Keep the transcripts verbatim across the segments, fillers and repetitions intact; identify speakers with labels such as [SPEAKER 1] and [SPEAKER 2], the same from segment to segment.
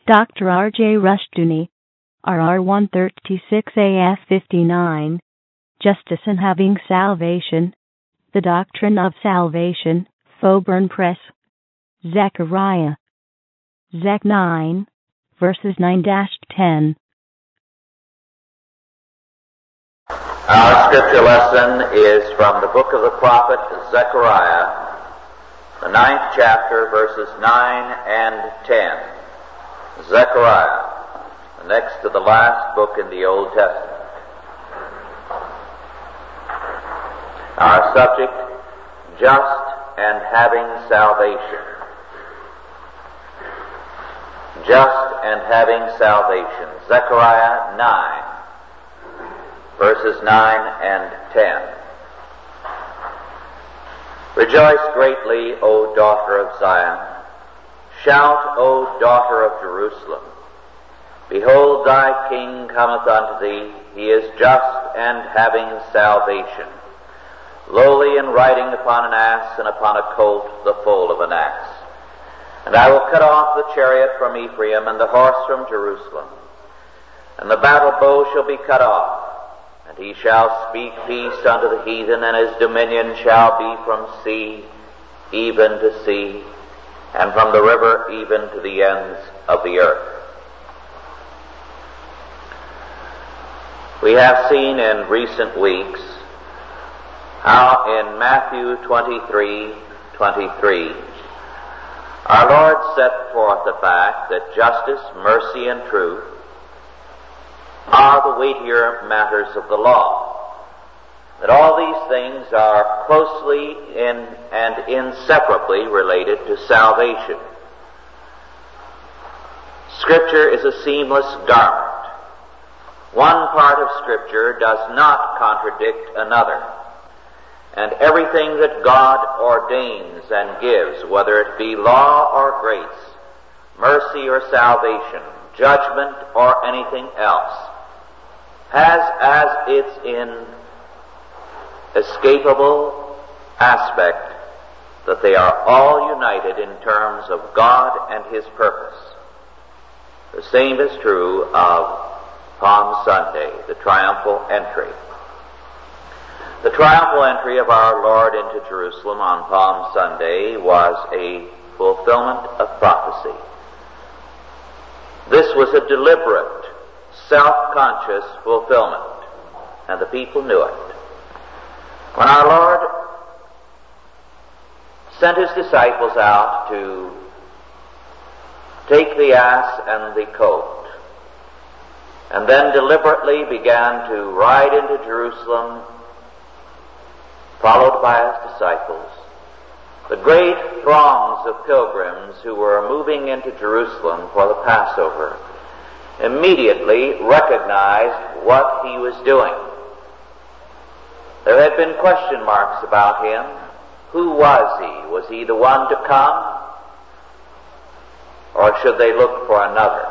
[SPEAKER 1] Doctor R J Rushdoony, R R one thirty-six A F fifty-nine, Justice in Having Salvation, The Doctrine of Salvation, Faubourn Press, Zechariah, Zech nine, verses nine to ten.
[SPEAKER 2] Our scripture lesson is from the book of the prophet Zechariah, the ninth chapter, verses nine and ten. Zechariah, the next to the last book in the Old Testament. Our subject, just and having salvation. Just and having salvation. Zechariah nine, verses nine and ten. Rejoice greatly, O daughter of Zion. Shout, O daughter of Jerusalem. Behold, thy king cometh unto thee. He is just and having salvation, lowly and riding upon an ass, and upon a colt, the foal of an ass. And I will cut off the chariot from Ephraim, and the horse from Jerusalem. And the battle bow shall be cut off, and he shall speak peace unto the heathen, and his dominion shall be from sea even to sea, and from the river even to the ends of the earth. We have seen in recent weeks how in Matthew twenty-three twenty-three our Lord set forth the fact that justice, mercy, and truth are the weightier matters of the law. That all these things are closely in and inseparably related to salvation. Scripture is a seamless garment. One part of Scripture does not contradict another. And everything that God ordains and gives, whether it be law or grace, mercy or salvation, judgment or anything else, has as its inescapable aspect that they are all united in terms of God and His purpose. The same is true of Palm Sunday, the triumphal entry. The triumphal entry of our Lord into Jerusalem on Palm Sunday was a fulfillment of prophecy. This was a deliberate, self-conscious fulfillment, and the people knew it. When our Lord sent His disciples out to take the ass and the colt, and then deliberately began to ride into Jerusalem, followed by His disciples, the great throngs of pilgrims who were moving into Jerusalem for the Passover immediately recognized what He was doing. There had been question marks about Him. Who was He? Was He the one to come? Or should they look for another?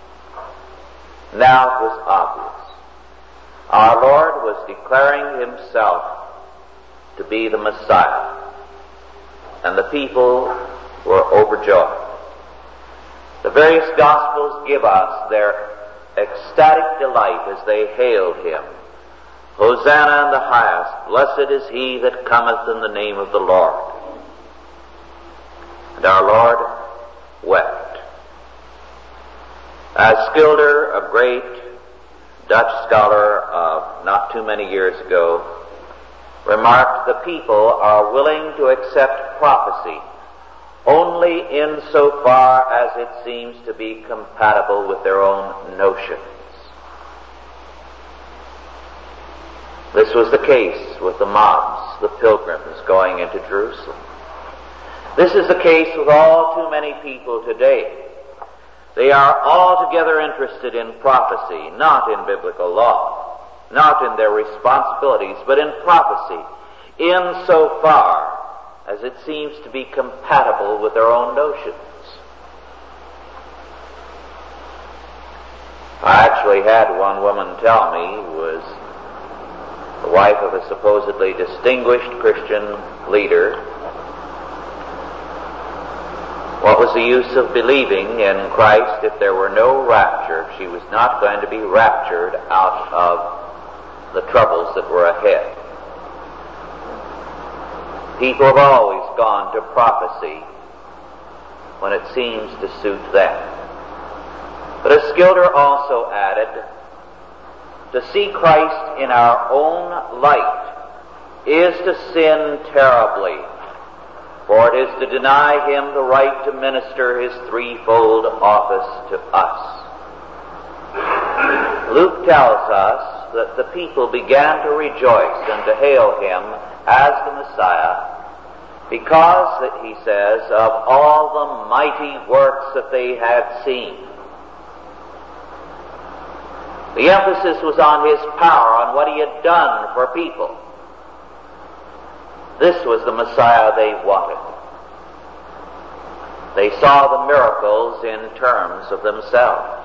[SPEAKER 2] Now it was obvious. Our Lord was declaring Himself to be the Messiah, and the people were overjoyed. The various Gospels give us their ecstatic delight as they hailed Him. Hosanna in the highest, blessed is He that cometh in the name of the Lord. And our Lord wept. As Schilder, a great Dutch scholar of not too many years ago, remarked, the people are willing to accept prophecy only insofar as it seems to be compatible with their own notions. This was the case with the mobs, the pilgrims going into Jerusalem. This is the case with all too many people today. They are altogether interested in prophecy, not in biblical law, not in their responsibilities, but in prophecy, insofar as it seems to be compatible with their own notions. I actually had one woman tell me, who was the wife of a supposedly distinguished Christian leader, What was the use of believing in Christ if there were no rapture, if she was not going to be raptured out of the troubles that were ahead? People have always gone to prophecy when it seems to suit them. But as Schilder also added, to see Christ in our own light is to sin terribly, for it is to deny Him the right to minister His threefold office to us. Luke tells us that the people began to rejoice and to hail Him as the Messiah because, he says, of all the mighty works that they had seen. The emphasis was on His power, on what He had done for people. This was the Messiah they wanted. They saw the miracles in terms of themselves.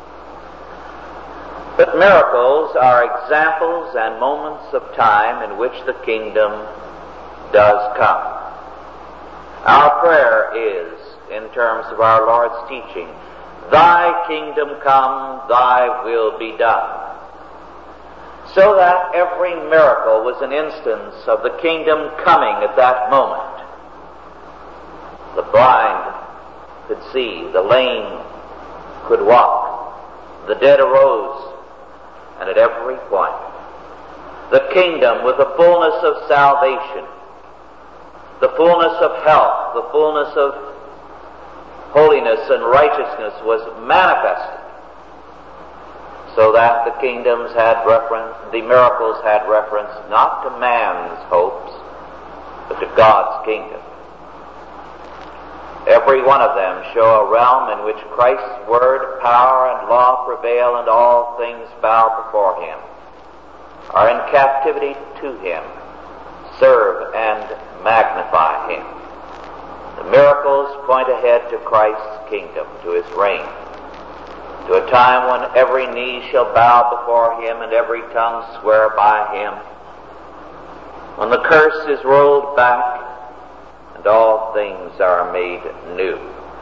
[SPEAKER 2] But miracles are examples and moments of time in which the kingdom does come. Our prayer is, in terms of our Lord's teaching, Thy kingdom come, Thy will be done. So that every miracle was an instance of the kingdom coming at that moment. The blind could see, the lame could walk, the dead arose, and at every point, the kingdom with the fullness of salvation, the fullness of health, the fullness of holiness and righteousness was manifested, so that the kingdoms had reference, the miracles had reference not to man's hopes, but to God's kingdom. Every one of them show a realm in which Christ's word, power, and law prevail, and all things bow before Him, are in captivity to Him, serve and magnify Him. The miracles point ahead to Christ's kingdom, to His reign, to a time when every knee shall bow before Him and every tongue swear by Him, when the curse is rolled back and all things are made new.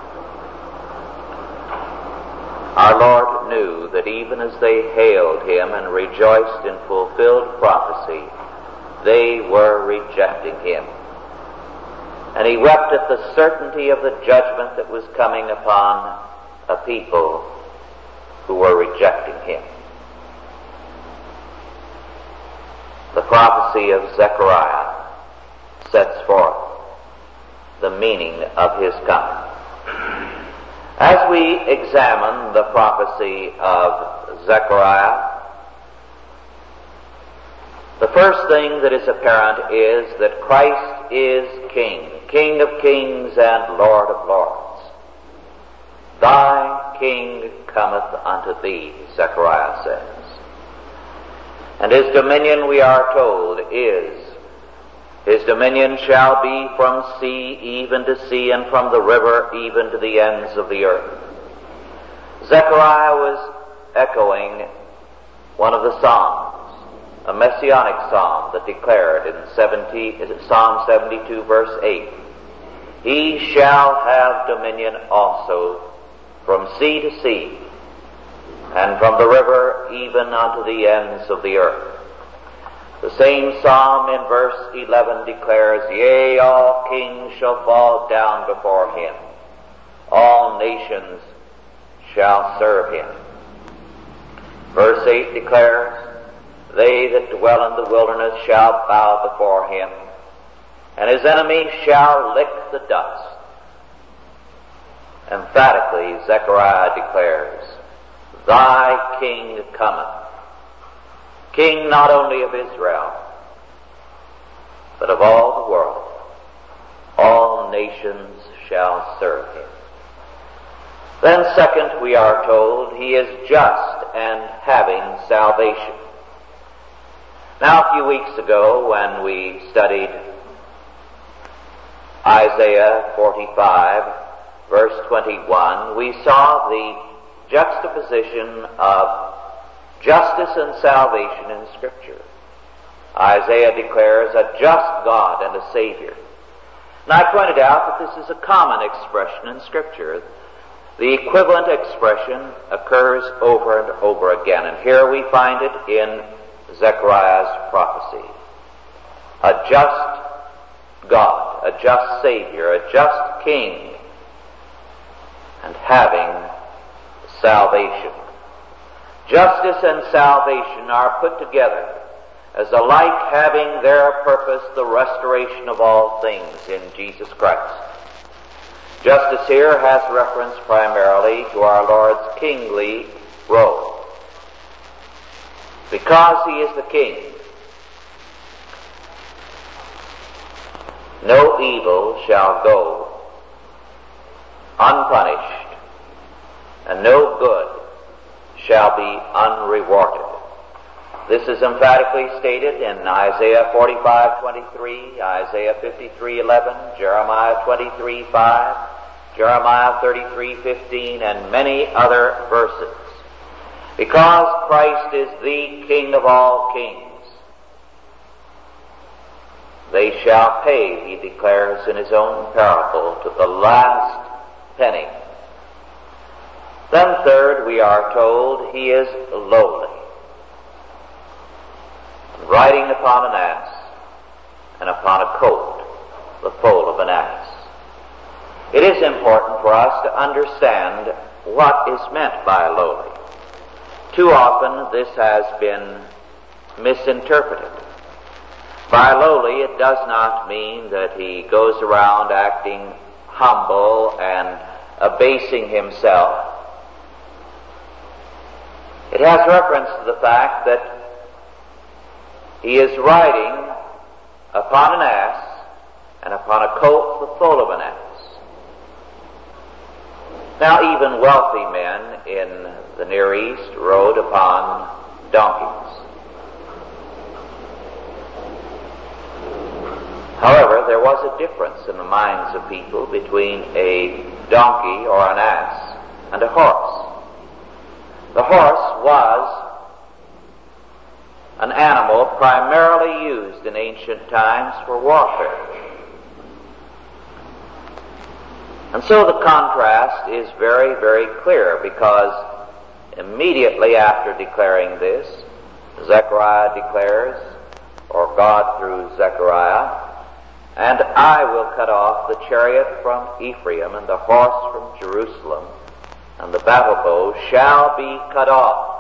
[SPEAKER 2] Our Lord knew that even as they hailed Him and rejoiced in fulfilled prophecy, they were rejecting Him. And He wept at the certainty of the judgment that was coming upon a people who were rejecting Him. The prophecy of Zechariah sets forth the meaning of His coming. As we examine the prophecy of Zechariah, the first thing that is apparent is that Christ is King, King of kings and Lord of lords. Thy King cometh unto thee, Zechariah says. And His dominion, we are told, is, His dominion shall be from sea even to sea, and from the river even to the ends of the earth. Zechariah was echoing one of the Psalms, a messianic psalm that declared in seventy, Psalm seventy-two, verse eight, He shall have dominion also from sea to sea, and from the river even unto the ends of the earth. The same psalm in verse eleven declares, Yea, all kings shall fall down before Him. All nations shall serve Him. Verse eight declares, They that dwell in the wilderness shall bow before Him, and His enemies shall lick the dust. Emphatically, Zechariah declares, Thy King cometh. King not only of Israel, but of all the world. All nations shall serve Him. Then second, we are told, He is just and having salvation. Now, a few weeks ago, when we studied Isaiah forty-five, verse twenty-one, we saw the juxtaposition of justice and salvation in Scripture. Isaiah declares a just God and a Savior. And I pointed out that this is a common expression in Scripture. The equivalent expression occurs over and over again, and here we find it in Zechariah's prophecy. A just God, a just Savior, a just King, and having salvation. Justice and salvation are put together as alike having their purpose the restoration of all things in Jesus Christ. Justice here has reference primarily to our Lord's kingly role. Because He is the King, no evil shall go unpunished, and no good shall be unrewarded. This is emphatically stated in Isaiah forty-five twenty-three, Isaiah fifty-three eleven, Jeremiah twenty-three five, Jeremiah thirty-three fifteen, and many other verses. Because Christ is the King of all kings, they shall pay, He declares in His own parable, to the last penny. Then third, we are told He is lowly, riding upon an ass and upon a colt, the foal of an ass. It is important for us to understand what is meant by lowly. Too often this has been misinterpreted. By lowly, it does not mean that He goes around acting humble and abasing Himself. It has reference to the fact that He is riding upon an ass and upon a colt, the foal of an ass. Now, even wealthy men in the Near East rode upon donkeys. However, there was a difference in the minds of people between a donkey or an ass and a horse. The horse was an animal primarily used in ancient times for warfare. And so the contrast is very, very clear, because immediately after declaring this, Zechariah declares, or God through Zechariah, "And I will cut off the chariot from Ephraim and the horse from Jerusalem, and the battle bow shall be cut off."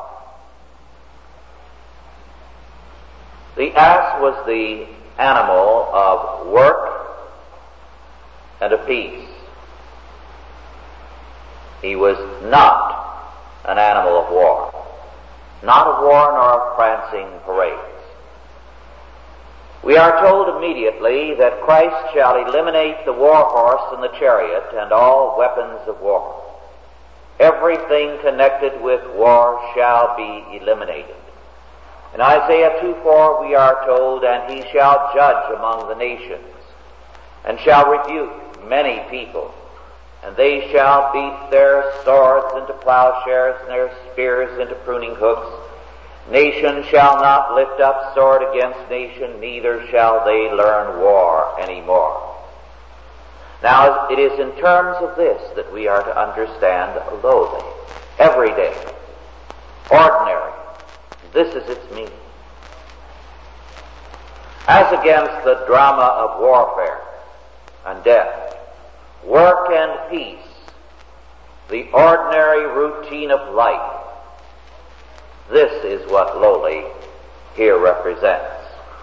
[SPEAKER 2] The ass was the animal of work and of peace. He was not an animal of war, not of war nor of prancing parades. We are told immediately that Christ shall eliminate the war horse and the chariot and all weapons of war. Everything connected with war shall be eliminated. In Isaiah two four we are told, "And He shall judge among the nations, and shall rebuke many people, and they shall beat their swords into plowshares and their spears into pruning hooks. Nation shall not lift up sword against nation, neither shall they learn war any more." Now, it is in terms of this that we are to understand lowly, everyday, ordinary. This is its meaning. As against the drama of warfare and death, work and peace, the ordinary routine of life, this is what lowly here represents.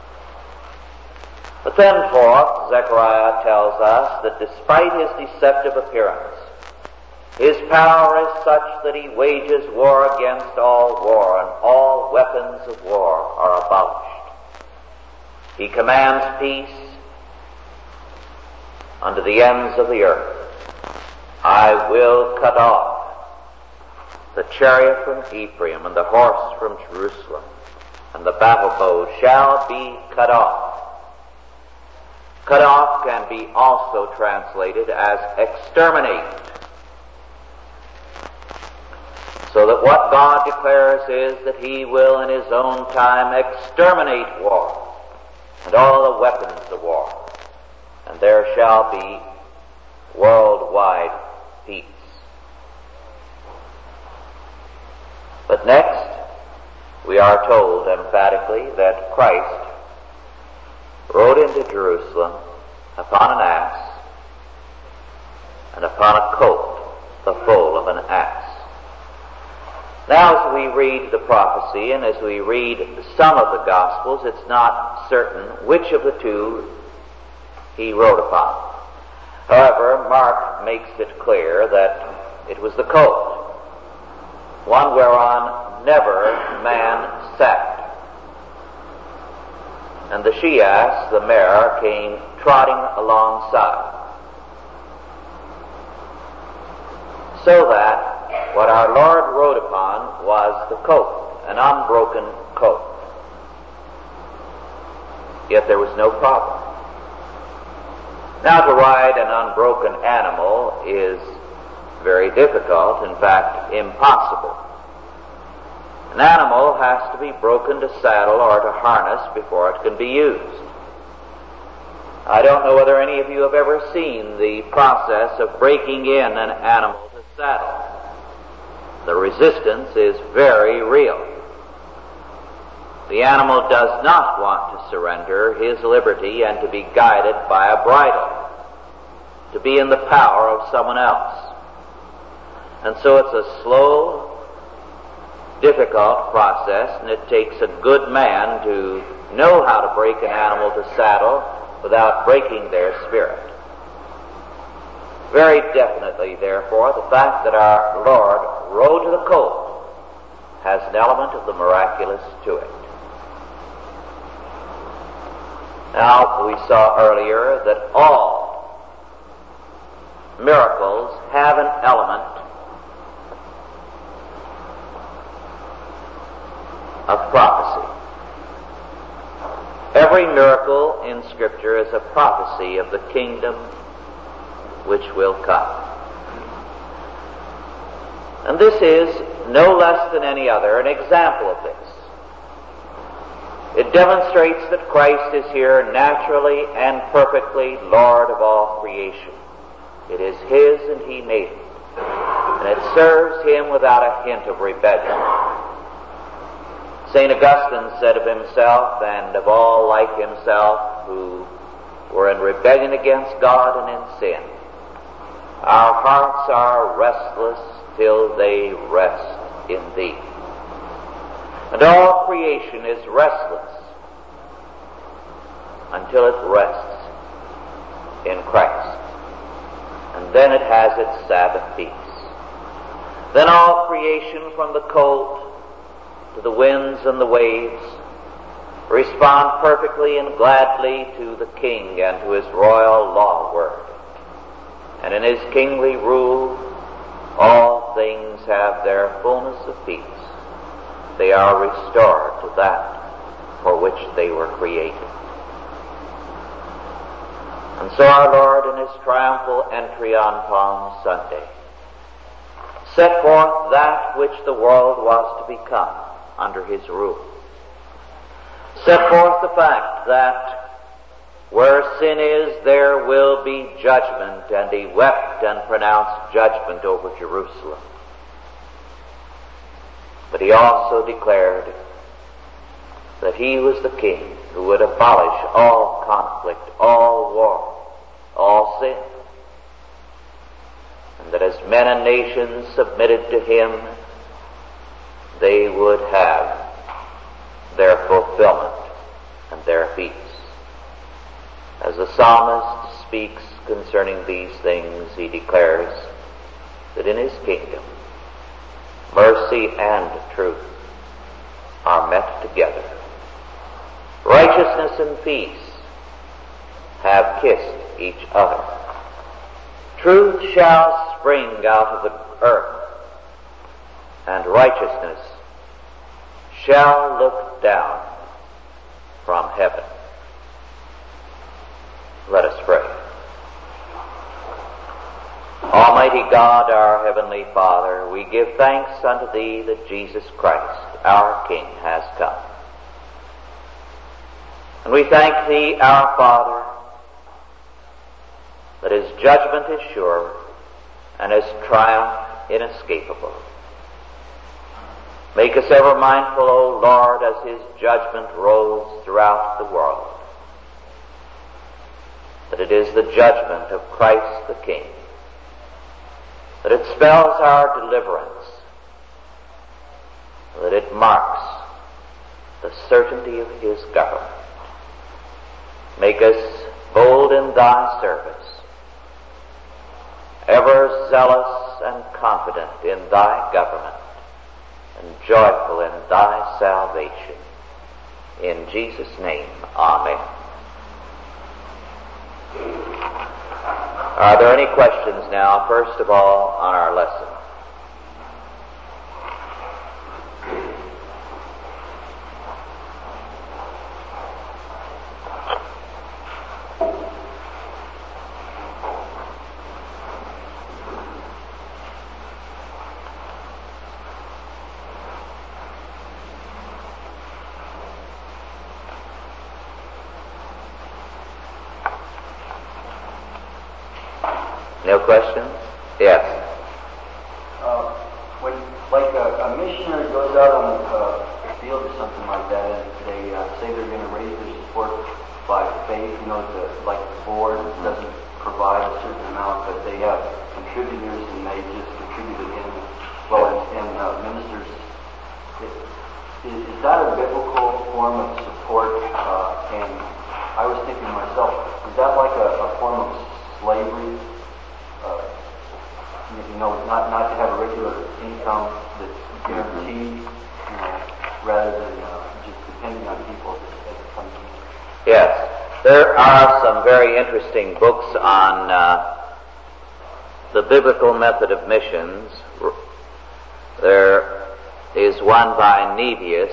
[SPEAKER 2] But then fourth, Zechariah tells us that despite his deceptive appearance, his power is such that he wages war against all war, and all weapons of war are abolished. He commands peace unto the ends of the earth. "I will cut off the chariot from Ephraim and the horse from Jerusalem, and the battle bow shall be cut off." Cut off can be also translated as exterminate. So that what God declares is that He will in His own time exterminate war and all the weapons of war. And and there shall be worldwide peace. But next, we are told emphatically that Christ rode into Jerusalem upon an ass and upon a colt, the foal of an ass. Now, as we read the prophecy and as we read some of the Gospels, it's not certain which of the two he rode upon. However, Mark makes it clear that it was the colt, one whereon never man sat. And the she-ass, the mare, came trotting alongside. So that what our Lord rode upon was the colt, an unbroken colt. Yet there was no problem. Now, to ride an unbroken animal is very difficult, in fact, impossible. An animal has to be broken to saddle or to harness before it can be used. I don't know whether any of you have ever seen the process of breaking in an animal to saddle. The resistance is very real. The animal does not want to surrender his liberty and to be guided by a bridle, to be in the power of someone else. And so it's a slow, difficult process, and it takes a good man to know how to break an animal to saddle without breaking their spirit. Very definitely, therefore, the fact that our Lord rode to the colt has an element of the miraculous to it. Now, we saw earlier that all miracles have an element of prophecy. Every miracle in Scripture is a prophecy of the kingdom which will come. And this is, no less than any other, an example of this. It demonstrates that Christ is here naturally and perfectly Lord of all creation. It is His and He made it. And it serves Him without a hint of rebellion. Saint Augustine said of himself, and of all like himself who were in rebellion against God and in sin, our hearts are restless till they rest in Thee. And all creation is restless until it rests in Christ. And then it has its Sabbath peace. Then all creation, from the colt to the winds and the waves, respond perfectly and gladly to the King and to His royal law word. And in His kingly rule, all things have their fullness of peace. They are restored to that for which they were created. And so our Lord, in His triumphal entry on Palm Sunday, set forth that which the world was to become under His rule. Set forth the fact that where sin is, there will be judgment, and He wept and pronounced judgment over Jerusalem. But He also declared that He was the King who would abolish all conflict, all war, all sin. And that as men and nations submitted to Him, they would have their fulfillment and their peace. As the psalmist speaks concerning these things, he declares that in His kingdom, mercy and truth are met together. Righteousness and peace have kissed each other. Truth shall spring out of the earth, and righteousness shall look down from heaven. Let us pray. Almighty God, our Heavenly Father, we give thanks unto Thee that Jesus Christ, our King, has come. And we thank Thee, our Father, that his judgment is sure and his triumph inescapable. Make us ever mindful, O Lord, as his judgment rolls throughout the world, that it is the judgment of Christ the King, that it spells our deliverance, that it marks the certainty of his government. Make us bold in thy service, ever zealous and confident in thy government, and joyful in thy salvation. In Jesus' name, amen. Are there any questions now, first of all, on our lesson? No questions? Yes.
[SPEAKER 3] Uh, when, like a, a missionary goes out on a field or something like that, and they uh, say they're going to raise their support by faith, you know, the, like the board doesn't provide a certain amount, but they have contributors and they just contribute again, well, and, and uh, ministers. Is, is that a biblical form of support? Uh, and I was thinking to myself, is that like a, a form of slavery? Uh, you know, not not to have a regular income that's guaranteed, you know, rather than uh, just depending on people as it comes in.
[SPEAKER 2] Yes, there are some very interesting books on uh, the biblical method of missions. There is one by Nevius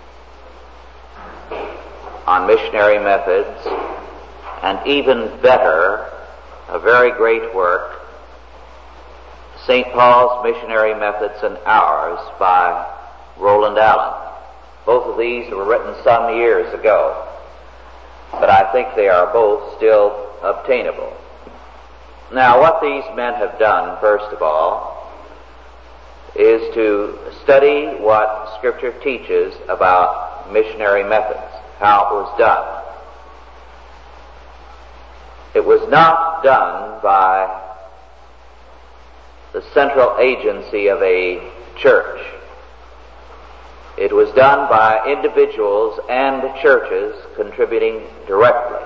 [SPEAKER 2] on missionary methods, and even better, a very great work, Saint Paul's Missionary Methods and Ours by Roland Allen. Both of these were written some years ago, but I think they are both still obtainable. Now, what these men have done, first of all, is to study what Scripture teaches about missionary methods, how it was done. It was not done by the central agency of a church. It was done by individuals and churches contributing directly.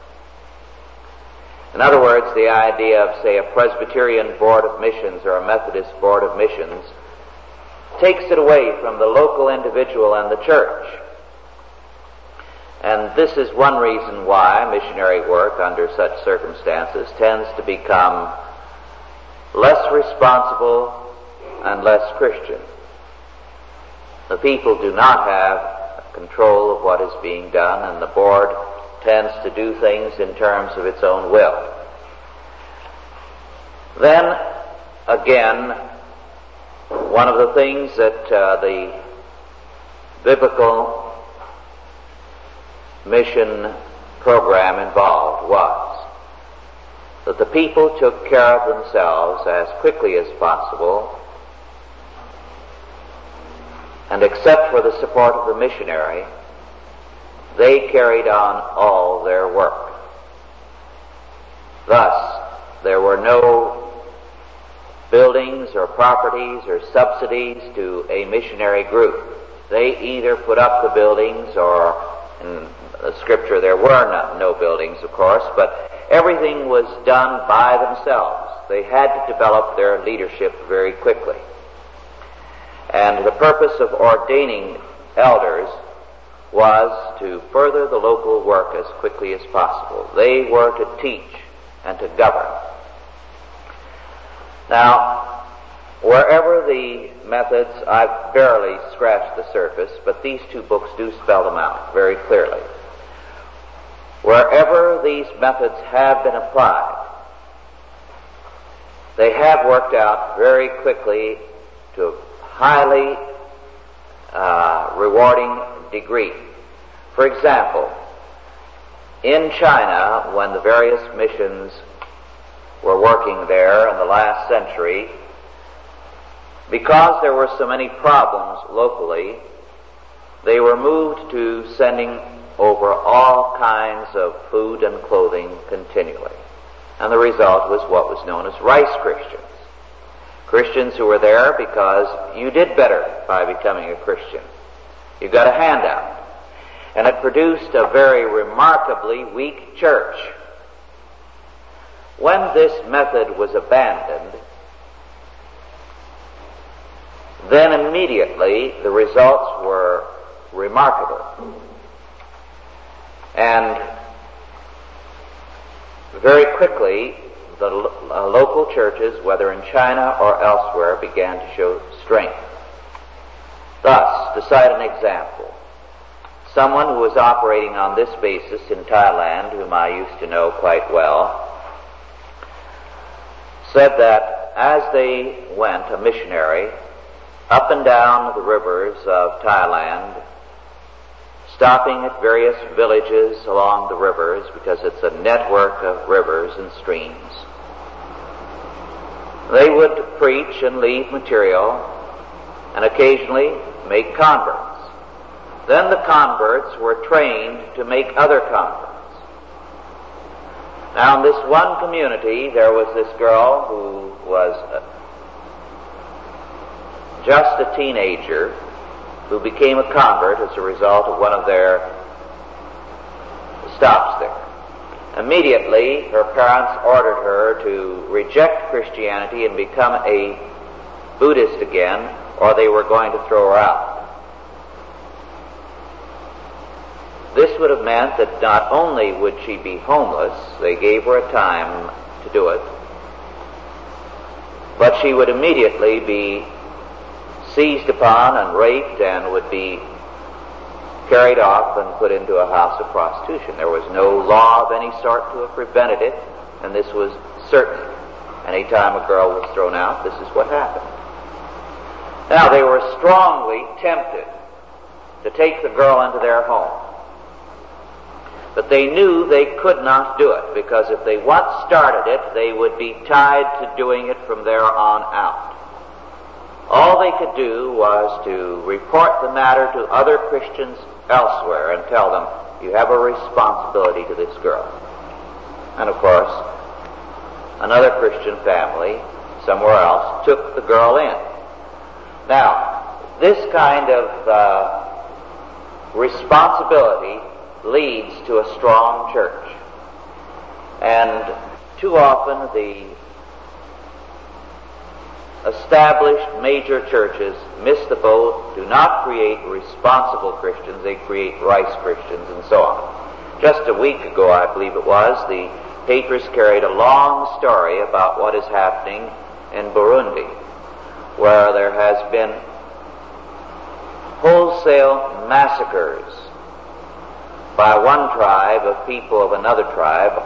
[SPEAKER 2] In other words, the idea of, say, a Presbyterian Board of Missions or a Methodist Board of Missions takes it away from the local individual and the church. And this is one reason why missionary work under such circumstances tends to become less responsible and less Christian. The people do not have control of what is being done, and the board tends to do things in terms of its own will. Then, again, one of the things that uh, the biblical mission program involved was that the people took care of themselves as quickly as possible, and except for the support of the missionary, they carried on all their work. Thus, there were no buildings or properties or subsidies to a missionary group. They either put up the buildings, or in the Scripture there were no, no buildings, of course, but everything was done by themselves. They had to develop their leadership very quickly. And the purpose of ordaining elders was to further the local work as quickly as possible. They were to teach and to govern. Now, wherever the methods, I've barely scratched the surface, but these two books do spell them out very clearly. Wherever these methods have been applied, they have worked out very quickly to a highly uh, rewarding degree. For example, in China, when the various missions were working there in the last century, because there were so many problems locally, they were moved to sending over all kinds of food and clothing continually. And the result was what was known as rice Christians. Christians who were there because you did better by becoming a Christian. You got a handout. And it produced a very remarkably weak church. When this method was abandoned, then immediately the results were remarkable. And very quickly, the uh, local churches, whether in China or elsewhere, began to show strength. Thus, to cite an example, someone who was operating on this basis in Thailand, whom I used to know quite well, said that as they went, a missionary, up and down the rivers of Thailand, stopping at various villages along the rivers, because it's a network of rivers and streams, they would preach and leave material and occasionally make converts. Then the converts were trained to make other converts. Now, in this one community, there was this girl who was just a teenager who became a convert as a result of one of their stops there. Immediately, her parents ordered her to reject Christianity and become a Buddhist again, or they were going to throw her out. This would have meant that not only would she be homeless, they gave her a time to do it, but she would immediately be seized upon and raped and would be carried off and put into a house of prostitution. There was no law of any sort to have prevented it, and this was certain. Any time a girl was thrown out, this is what happened. Now, they were strongly tempted to take the girl into their home. But they knew they could not do it, because if they once started it, they would be tied to doing it from there on out. All they could do was to report the matter to other Christians elsewhere and tell them, you have a responsibility to this girl. And of course, another Christian family somewhere else took the girl in. Now, this kind of uh, responsibility leads to a strong church. And too often the established major churches miss the boat, do not create responsible Christians, they create rice Christians and so on. Just a week ago, I believe it was, the papers carried a long story about what is happening in Burundi, where there has been wholesale massacres by one tribe of people of another tribe,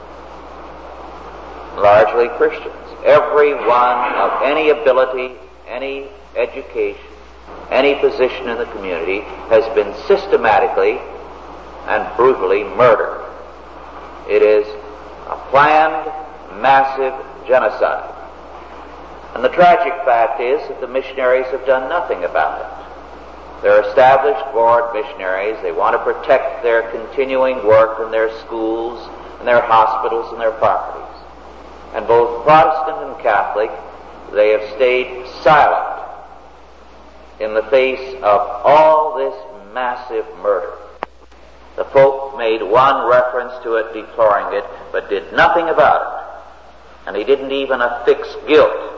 [SPEAKER 2] largely Christians. Everyone of any ability, any education, any position in the community has been systematically and brutally murdered. It is a planned, massive genocide. And the tragic fact is that the missionaries have done nothing about it. They're established board missionaries. They want to protect their continuing work in their schools and their hospitals and their properties. And both Protestant and Catholic, they have stayed silent in the face of all this massive murder. The Pope made one reference to it, deploring it, but did nothing about it. And he didn't even affix guilt.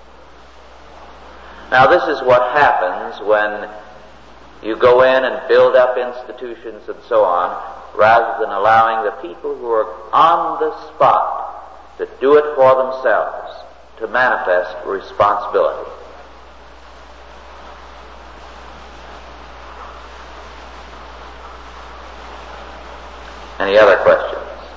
[SPEAKER 2] Now, this is what happens when you go in and build up institutions and so on, rather than allowing the people who are on the spot to do it for themselves, to manifest responsibility. Any other questions?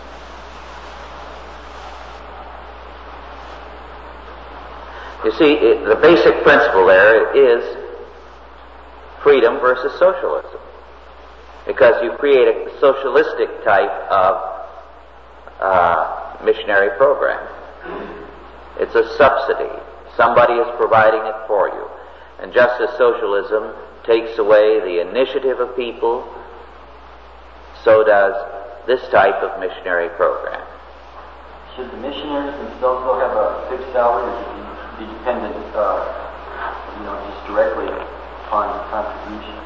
[SPEAKER 2] You see, it, the basic principle there is freedom versus socialism. Because you create a socialistic type of uh, missionary program. It's a subsidy. Somebody is providing it for you. And just as socialism takes away the initiative of people, so does this type of missionary program.
[SPEAKER 3] Should the missionaries themselves still have a fixed salary, or should it be dependent, uh, you know, just directly upon contribution?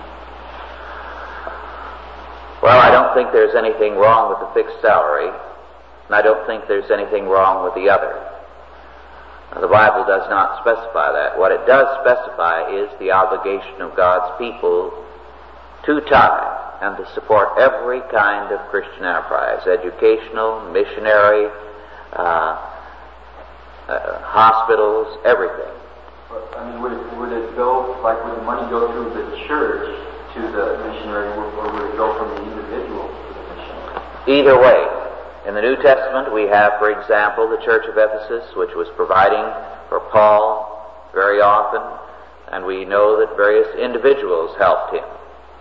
[SPEAKER 2] Well, I don't think there's anything wrong with the fixed salary, and I don't think there's anything wrong with the other. Now, the Bible does not specify that. What it does specify is the obligation of God's people to tithe and to support every kind of Christian enterprise, educational, missionary, uh, uh, hospitals, everything.
[SPEAKER 3] But, I mean, would it, would it go, like, would the money go through the church to the missionary, or would it go from the individual to the missionary?
[SPEAKER 2] Either way. In the New Testament, we have, for example, the Church of Ephesus, which was providing for Paul very often, and we know that various individuals helped him.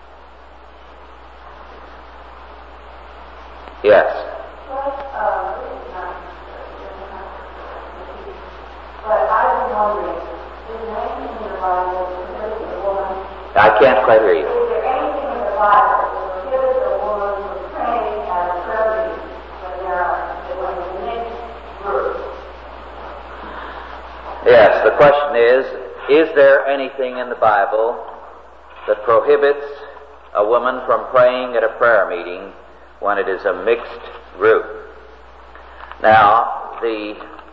[SPEAKER 2] Yes. I can't quite hear you.
[SPEAKER 4] Is there anything in the Bible that prohibits a woman from praying at a prayer meeting when they're when the mixed group?
[SPEAKER 2] Yes, the question is, is there anything in the Bible that prohibits a woman from praying at a prayer meeting when it is a mixed group? Now, the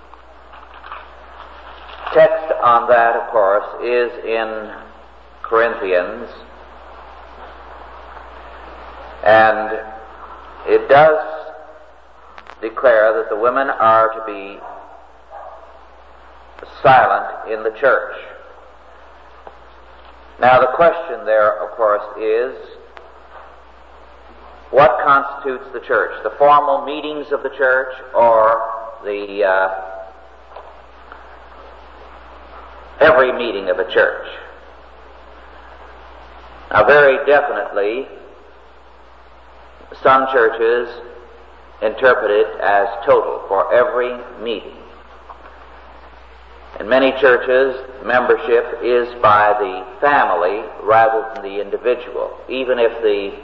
[SPEAKER 2] text on that, of course, is in Corinthians, and it does declare that the women are to be silent in the church. Now, the question there, of course, is, what constitutes the church? The formal meetings of the church, or the uh, every meeting of a church? Now, very definitely, some churches interpret it as total, for every meeting. In many churches, membership is by the family rather than the individual. Even if the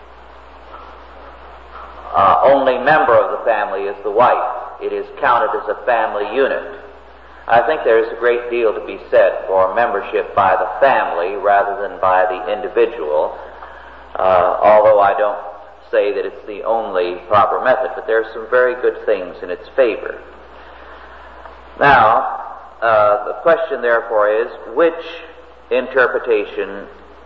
[SPEAKER 2] uh, only member of the family is the wife, it is counted as a family unit. I think there is a great deal to be said for membership by the family rather than by the individual, uh, although I don't say that it's the only proper method, but there are some very good things in its favor. Now, uh, the question therefore is, which interpretation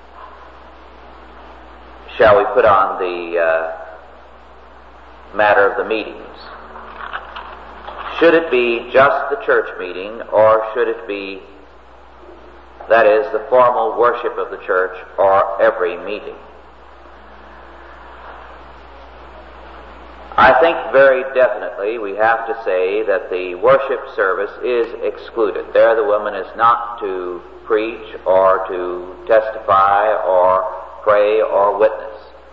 [SPEAKER 2] shall we put on the uh, matter of the meetings? Should it be just the church meeting, or should it be, that is, the formal worship of the church, or every meeting? I think very definitely we have to say that the worship service is excluded. There the woman is not to preach, or to testify, or pray, or witness.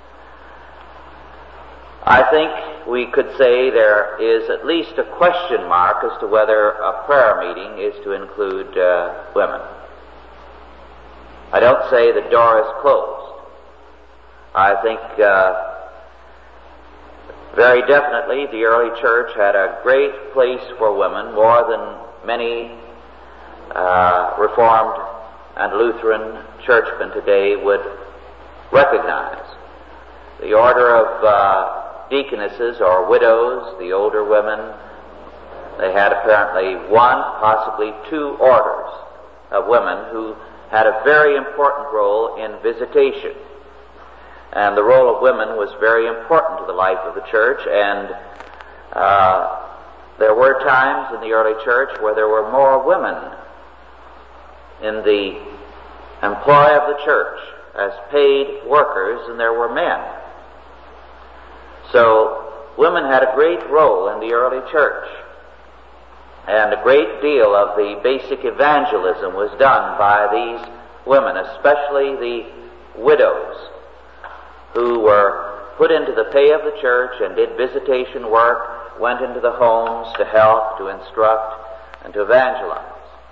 [SPEAKER 2] I think we could say there is at least a question mark as to whether a prayer meeting is to include uh, women. I don't say the door is closed. I think uh, very definitely the early church had a great place for women, more than many uh, Reformed and Lutheran churchmen today would recognize. The order of uh, deaconesses or widows, the older women, they had apparently one, possibly two orders of women who had a very important role in visitation. And the role of women was very important to the life of the church, and uh, there were times in the early church where there were more women in the employ of the church as paid workers than there were men. So women had a great role in the early church, and a great deal of the basic evangelism was done by these women, especially the widows, who were put into the pay of the church and did visitation work went into the homes to help, to instruct, and to evangelize.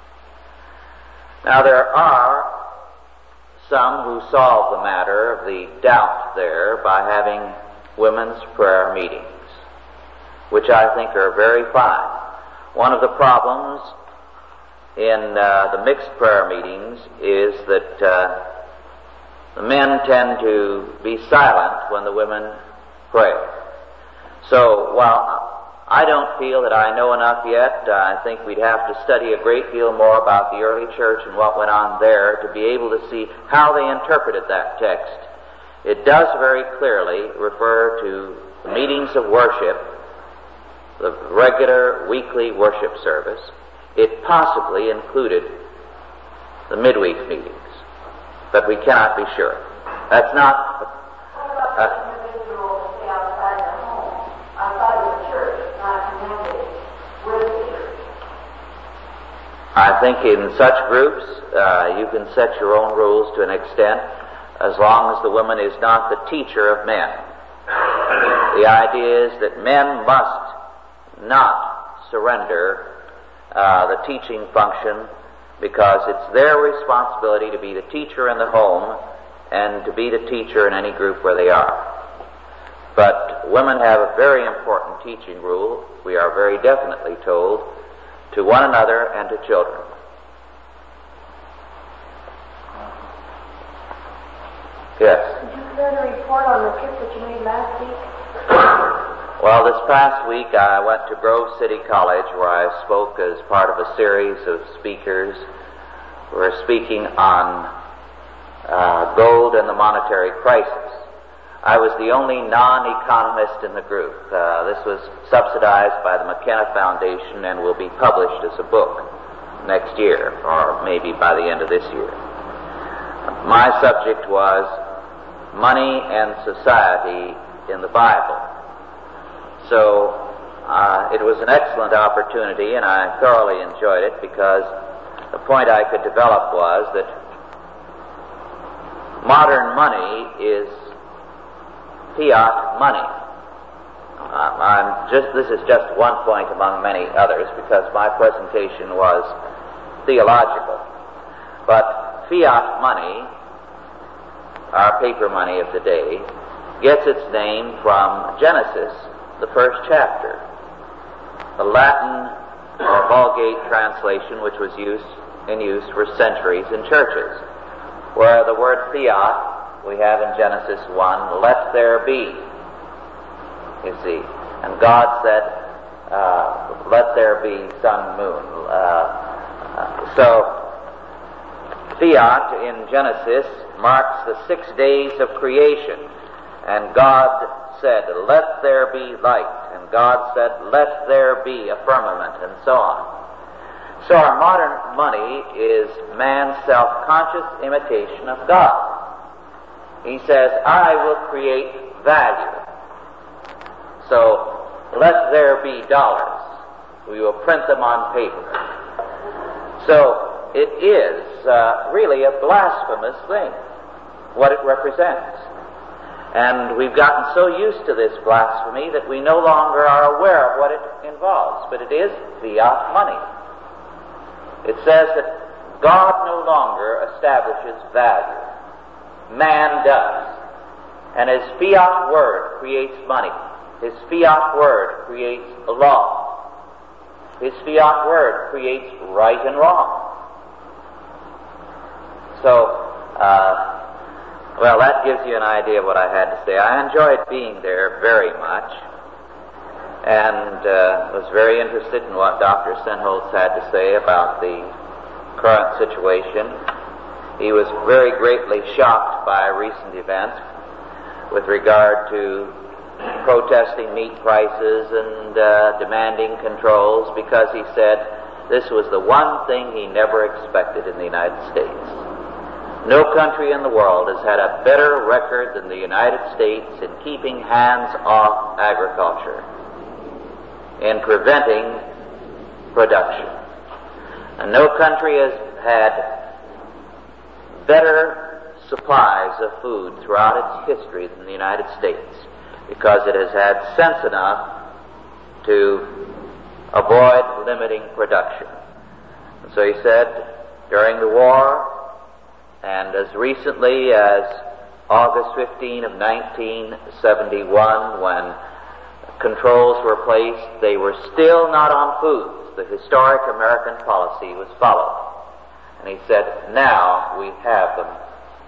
[SPEAKER 2] Now there are some who solve the matter of the doubt there by having women's prayer meetings, which I think are very fine. One of the problems in uh, the mixed prayer meetings is that uh, the men tend to be silent when the women pray. So while I don't feel that I know enough yet, uh, I think we'd have to study a great deal more about the early church and what went on there to be able to see how they interpreted that text. It does very clearly refer to the meetings of worship, the regular weekly worship service. It possibly included the midweek meetings, but we cannot be sure. That's not... Uh, I think in such groups, uh, you can set your own rules to an extent, as long as the woman is not the teacher of men. The idea is that men must not surrender uh, the teaching function, because it's their responsibility to be the teacher in the home and to be the teacher in any group where they are. But women have a very important teaching rule, we are very definitely told, to one another and to children. Yes?
[SPEAKER 4] Did you care to report on the trip that you made last week?
[SPEAKER 2] Well, this past week I went to Grove City College, where I spoke as part of a series of speakers who were speaking on uh, gold and the monetary crisis. I was the only non-economist in the group. Uh, this was subsidized by the McKenna Foundation and will be published as a book next year, or maybe by the end of this year. My subject was money and society in the Bible. So uh, it was an excellent opportunity, and I thoroughly enjoyed it, because the point I could develop was that modern money is fiat money. Um, I'm just, this is just one point among many others, because my presentation was theological. But fiat money, our paper money of the day, gets its name from Genesis, the first chapter. The Latin or Vulgate translation, which was used in use for centuries in churches, where the word fiat we have in Genesis one, let there be, you see. And God said, uh, let there be sun, moon. Uh, uh, so, fiat in Genesis marks the six days of creation. And God said, let there be light. And God said, let there be a firmament, and so on. So our modern money is man's self-conscious imitation of God. He says, I will create value. So, let there be dollars. We will print them on paper. So, it is uh, really a blasphemous thing, what it represents. And we've gotten so used to this blasphemy that we no longer are aware of what it involves. But it is fiat money. It says that God no longer establishes value. Man does. And his fiat word creates money. His fiat word creates a law. His fiat word creates right and wrong. So, uh, well, that gives you an idea of what I had to say. I enjoyed being there very much, and uh, was very interested in what Doctor Senholtz had to say about the current situation. He was very greatly shocked by recent events with regard to protesting meat prices and uh, demanding controls, because he said this was the one thing he never expected in the United States. No country in the world has had a better record than the United States in keeping hands off agriculture, in preventing production. And no country has had better supplies of food throughout its history than the United States, because it has had sense enough to avoid limiting production. And so he said, during the war, and as recently as August fifteenth of nineteen seventy-one, when controls were placed, they were still not on foods. The historic American policy was followed. And he said, now we have them.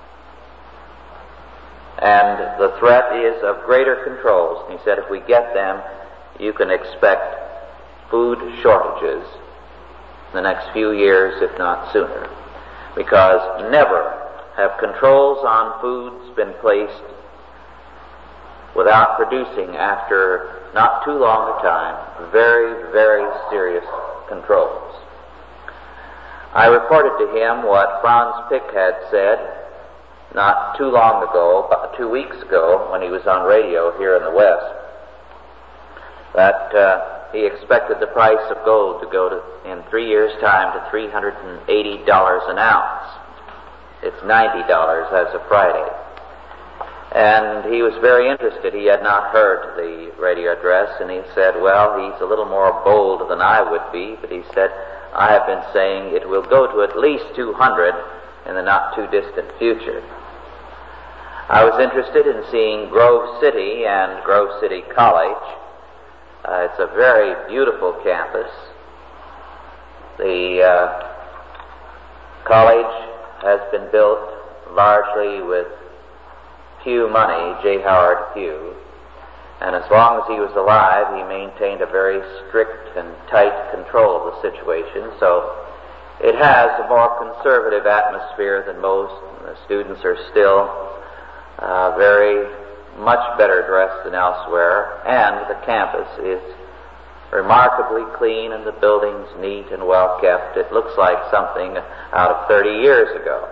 [SPEAKER 2] And the threat is of greater controls. And he said, if we get them, you can expect food shortages in the next few years, if not sooner. Because never have controls on foods been placed without producing, after not too long a time, very, very serious controls. I reported to him what Franz Pick had said not too long ago, about two weeks ago, when he was on radio here in the West, that uh, he expected the price of gold to go to, in three years' time, to three hundred eighty dollars an ounce. It's ninety dollars as of Friday. And he was very interested. He had not heard the radio address, and he said, well, he's a little more bold than I would be, but he said, I have been saying it will go to at least two hundred in the not-too-distant future. I was interested in seeing Grove City and Grove City College. Uh, it's a very beautiful campus. The uh, college has been built largely with Pew money, J. Howard Pew, and as long as he was alive, he maintained a very strict and tight control of the situation, so it has a more conservative atmosphere than most. The students are still uh, very much better dressed than elsewhere, and the campus is remarkably clean and the buildings neat and well kept. It looks like something out of thirty years ago.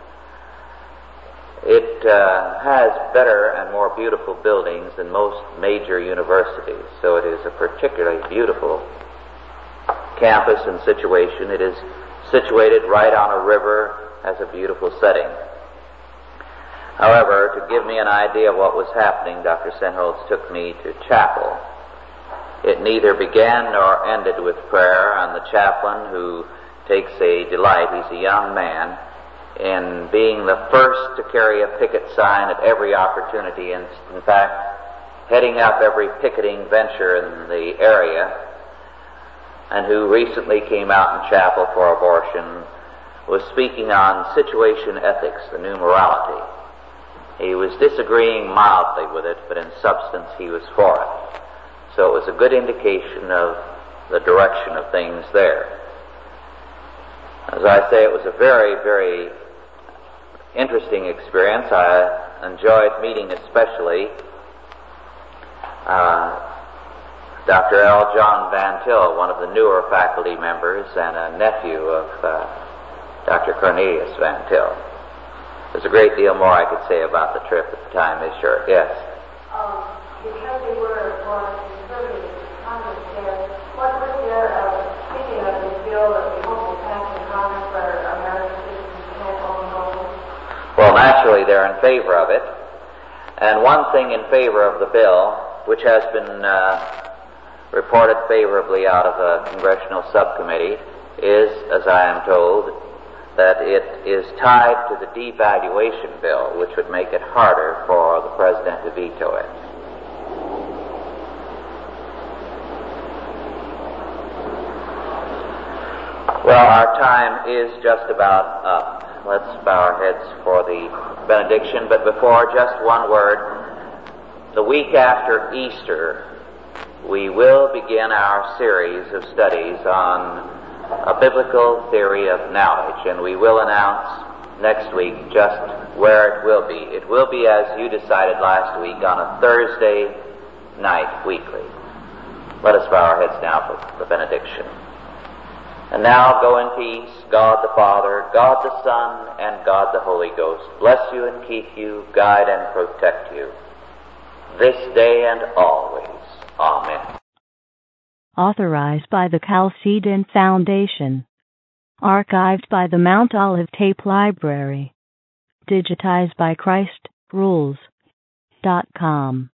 [SPEAKER 2] It uh, has better and more beautiful buildings than most major universities, so it is a particularly beautiful campus and situation. It is situated right on a river, has a beautiful setting. However, to give me an idea of what was happening, Doctor Sennholz took me to chapel. It neither began nor ended with prayer, and the chaplain, who takes a delight, he's a young man, in being the first to carry a picket sign at every opportunity, and in fact, heading up every picketing venture in the area, and who recently came out in chapel for abortion, was speaking on situation ethics, the new morality. He was disagreeing mildly with it, but in substance he was for it. So it was a good indication of the direction of things there. As I say, it was a very, very interesting experience. I enjoyed meeting especially uh, Doctor L. John Van Til, one of the newer faculty members and a nephew of uh, Doctor Cornelius Van Til. There's a great deal more I could say about the trip, but the time is short. Yes?
[SPEAKER 4] Um, because they were more conservative Congress there, what was their uh, thinking of this bill that we hope will pass in Congress where American citizens can't own homes?
[SPEAKER 2] Well, naturally, they're in favor of it. And one thing in favor of the bill, which has been uh, reported favorably out of the Congressional Subcommittee, is, as I am told, that it is tied to the devaluation bill, which would make it harder for the President to veto it. Well, our time is just about up. Let's bow our heads for the benediction, but before, just one word. The week after Easter, we will begin our series of studies on a biblical theory of knowledge, and we will announce next week just where it will be. It will be, as you decided last week, on a Thursday night weekly. Let us bow our heads now for the benediction. And now go in peace. God the Father, God the Son, and God the Holy Ghost bless you and keep you, guide and protect you, this day and always. Amen.
[SPEAKER 1] Authorized by the Chalcedon Foundation. Archived by the Mount Olive Tape Library. Digitized by Christ Rules dot com.